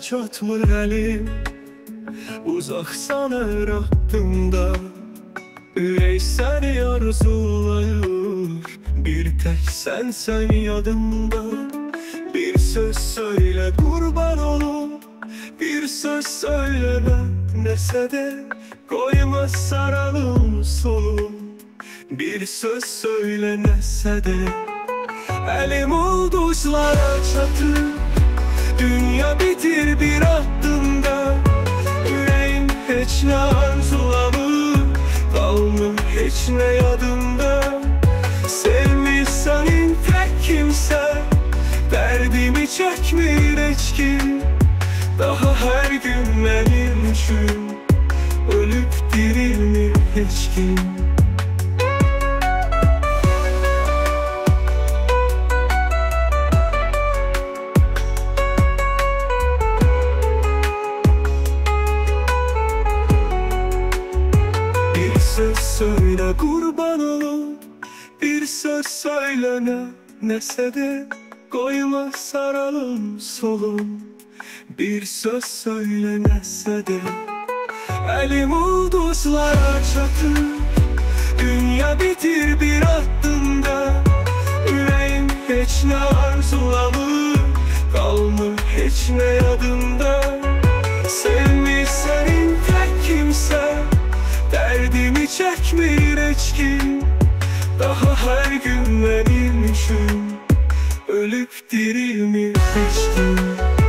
çatmır elim, uzaksan hakkımda. Ürək səni arzulayır, bir tek sen yadımda. Bir söz söyle kurban olum, bir söz söyleme nese de, koyma saralım solum. Bir söz söyle nese de, elim ulduzlara çatır, dünya bitir bir addımda. Yüreğim hiç ne arzulamır, kalmır hiç ne yadımda. Sevmişsenin tek kimse, derdimi çekmir hiç kim. Daha her gün benim için, ölüp dirilmir hiç kim. Bir söz söyle kurban olum, bir söz söyle nese de, koyma saralım solum. Bir söz söyle nese de, elim ulduzlara çatır, dünya bitir bir addımda. Yüreğim hiç ne arzulamır, kalmır hiç ne yadımda. Sevmişsenin tek kimse, derdimi çekmir hiç kim. Daha her gün benim için, ölüp dirilmir hiç kim.